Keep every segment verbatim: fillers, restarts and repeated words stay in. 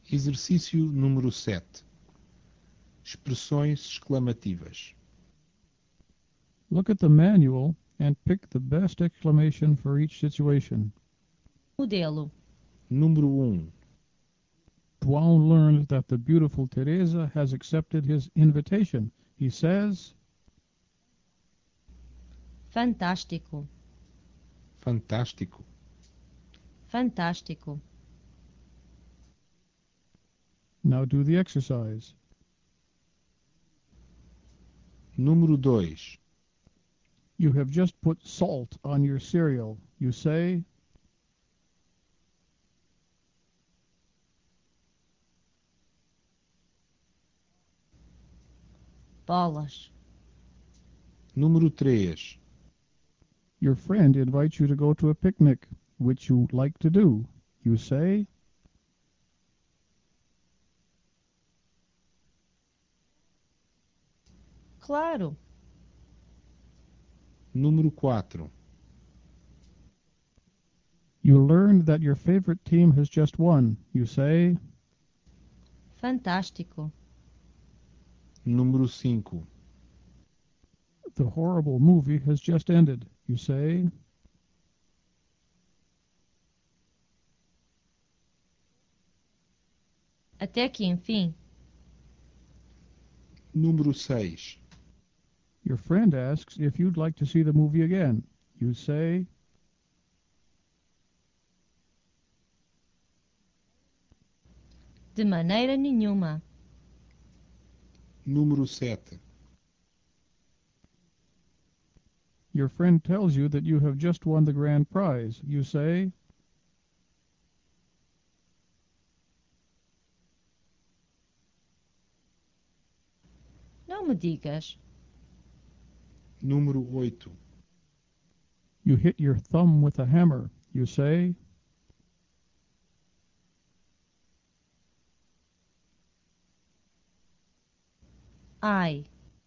Exercício número sete. Expressões exclamativas. Look at the manual and pick the best exclamation for each situation. Modelo. Número um. João learns that the beautiful Teresa has accepted his invitation. He says, Fantástico. Fantástico. Fantástico. now do the exercise. Número dois. You have just put salt on your cereal. You say, Bolas. Número três. your friend invites you to go to a picnic, which you like to do. You say, Claro. Número quatro. you learned that your favorite team has just won. You say, Fantástico. Número cinco. the horrible movie has just ended. You say, Até que enfim. Número seis. your friend asks if you'd like to see the movie again. You say, De maneira nenhuma. Número sete. your friend tells you that you have just won the grand prize. You say, Não me digas. Número oito. you hit your thumb with a hammer. You say, Ai.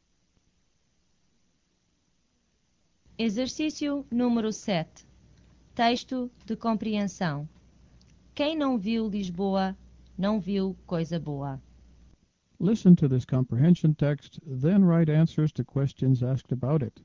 Exercício número sete. Texto de compreensão. Quem não viu Lisboa, não viu coisa boa. listen to this comprehension text, then write answers to questions asked about it.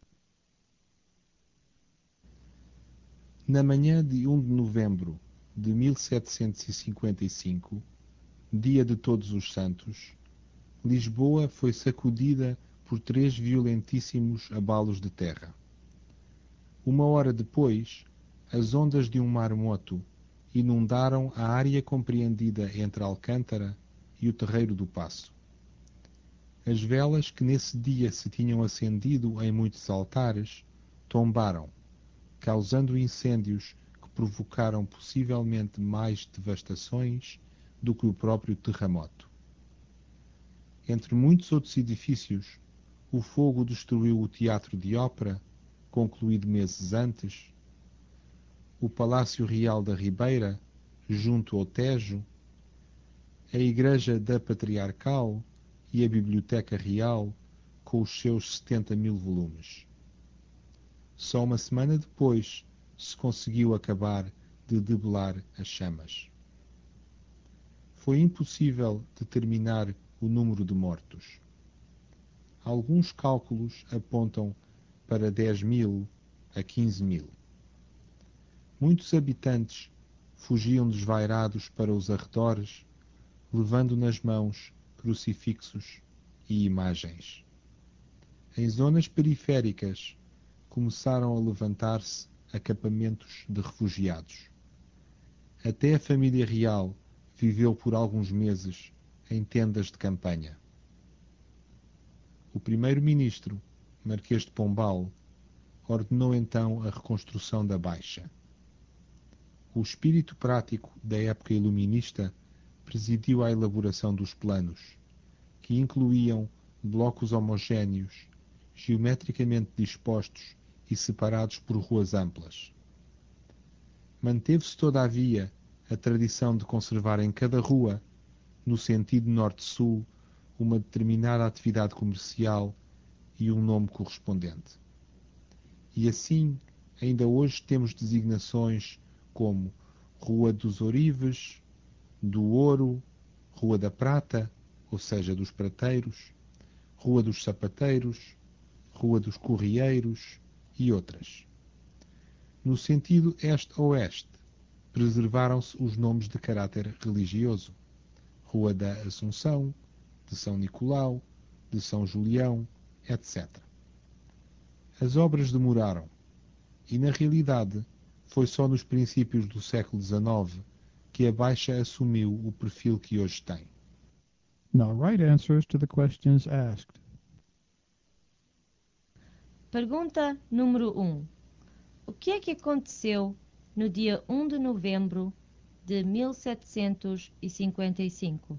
Na manhã de um de novembro de mil setecentos e cinquenta e cinco, dia de Todos os Santos, Lisboa foi sacudida por três violentíssimos abalos de terra. Uma hora depois, as ondas de um maremoto inundaram a área compreendida entre Alcântara e o Terreiro do Paço. As velas que nesse dia se tinham acendido em muitos altares tombaram, causando incêndios que provocaram possivelmente mais devastações do que o próprio terremoto. Entre muitos outros edifícios, o fogo destruiu o Teatro de Ópera, concluído meses antes, o Palácio Real da Ribeira, junto ao Tejo, a Igreja da Patriarcal e a Biblioteca Real, com os seus setenta mil volumes. Só uma semana depois se conseguiu acabar de debelar as chamas. Foi impossível determinar o número de mortos. Alguns cálculos apontam para dez mil a quinze mil. Muitos habitantes fugiam desvairados para os arredores, levando nas mãos crucifixos e imagens. Em zonas periféricas, começaram a levantar-se acampamentos de refugiados. Até a família real viveu por alguns meses em tendas de campanha. O primeiro-ministro, Marquês de Pombal, ordenou então a reconstrução da Baixa. O espírito prático da época iluminista presidiu à elaboração dos planos, que incluíam blocos homogéneos, geometricamente dispostos e separados por ruas amplas. Manteve-se, todavia, a tradição de conservar em cada rua, no sentido norte-sul, uma determinada atividade comercial e um nome correspondente. E assim, ainda hoje temos designações como Rua dos Ourives, do Ouro, Rua da Prata, ou seja, dos prateiros, Rua dos Sapateiros, Rua dos Correieiros e outras. No sentido este-oeste, preservaram-se os nomes de caráter religioso: Rua da Assunção, de São Nicolau, de São Julião, etcétera. As obras demoraram, e na realidade foi só nos princípios do século dezenove que a Baixa assumiu o perfil que hoje tem. Now write answers to the questions asked. Pergunta número um. O que é que aconteceu no dia um de novembro de mil setecentos e cinquenta e cinco?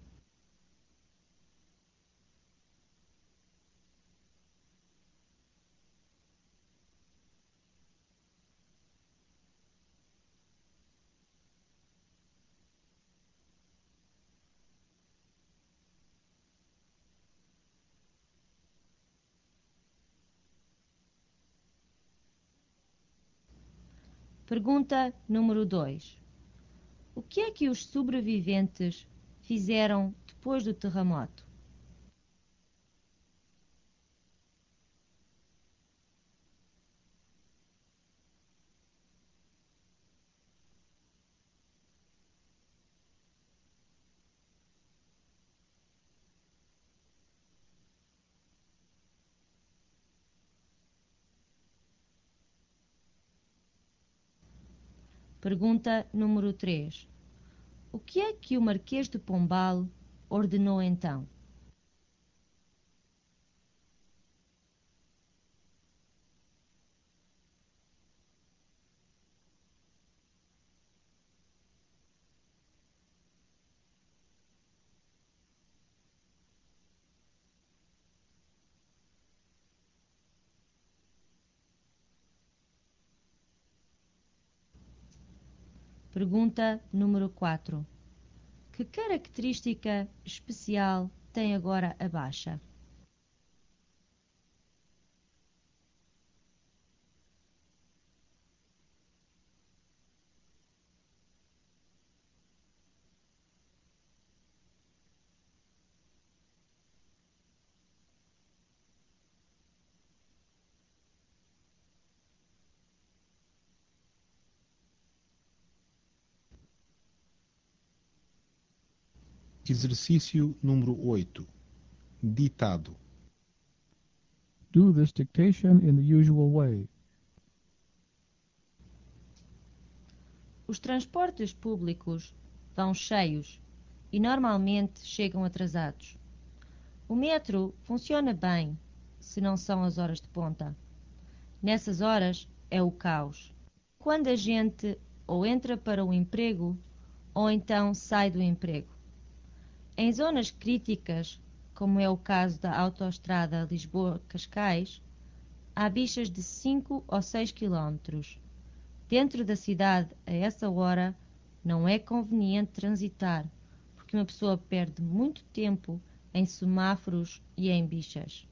Pergunta número dois. O que é que os sobreviventes fizeram depois do terremoto? Pergunta número três. O que é que o Marquês de Pombal ordenou então? Pergunta número quatro. Que característica especial tem agora a Baixa? Exercício número oito. Ditado. Do this dictation in the usual way. Os transportes públicos vão cheios e normalmente chegam atrasados. O metro funciona bem, se não são as horas de ponta. Nessas horas é o caos. Quando a gente ou entra para o emprego ou então sai do emprego. Em zonas críticas, como é o caso da autoestrada Lisboa-Cascais, há bichas de cinco ou seis quilómetros. Dentro da cidade, a essa hora, não é conveniente transitar, porque uma pessoa perde muito tempo em semáforos e em bichas.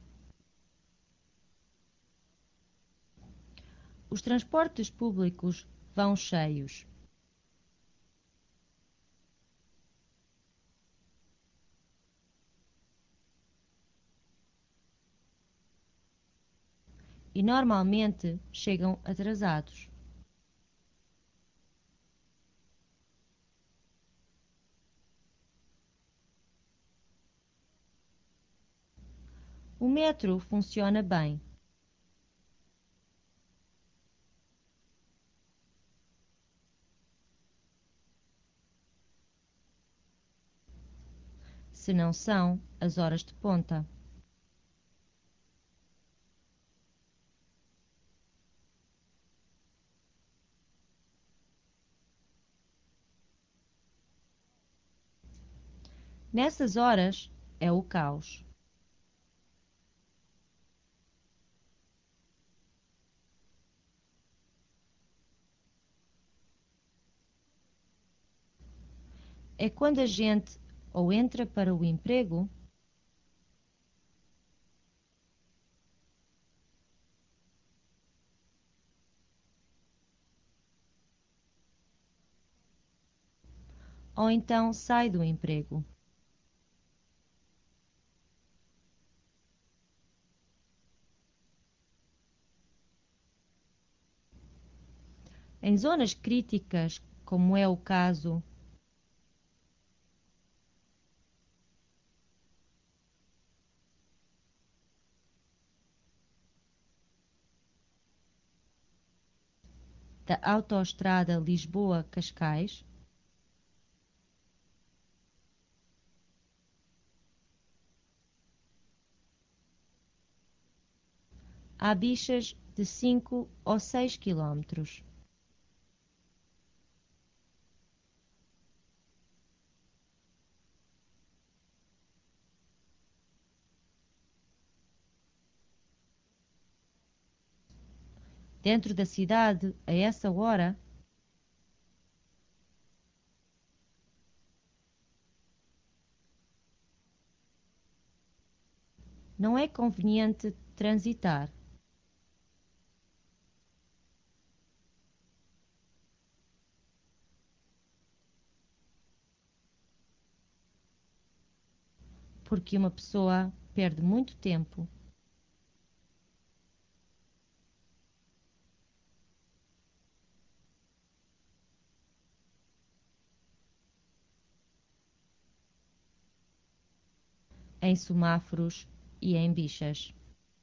Os transportes públicos vão cheios. E normalmente chegam atrasados. O metro funciona bem. Se não são as horas de ponta. Nessas horas é o caos. É quando a gente ou entra para o emprego ou então sai do emprego. Em zonas críticas, como é o caso da autoestrada Lisboa-Cascais, há bichas de cinco ou seis quilómetros. Dentro da cidade, a essa hora, não é conveniente transitar. Porque uma pessoa perde muito tempo em semáforos e em bichas.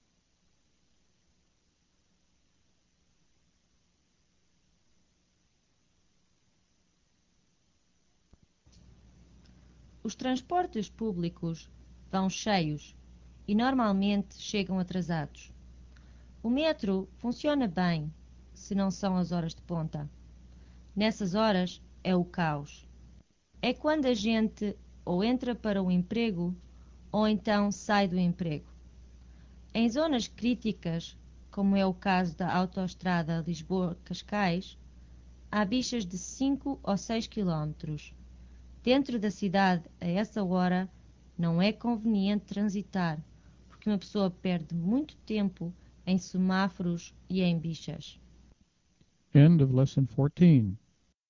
Os transportes públicos vão cheios e normalmente chegam atrasados. O metro funciona bem, se não são as horas de ponta. Nessas horas é o caos. É quando a gente ou entra para o emprego ou então sai do emprego. Em zonas críticas, como é o caso da autoestrada Lisboa-Cascais, há bichas de cinco ou seis quilómetros. Dentro da cidade, a essa hora, não é conveniente transitar, porque uma pessoa perde muito tempo em semáforos e em bichas. End of Lesson fourteen.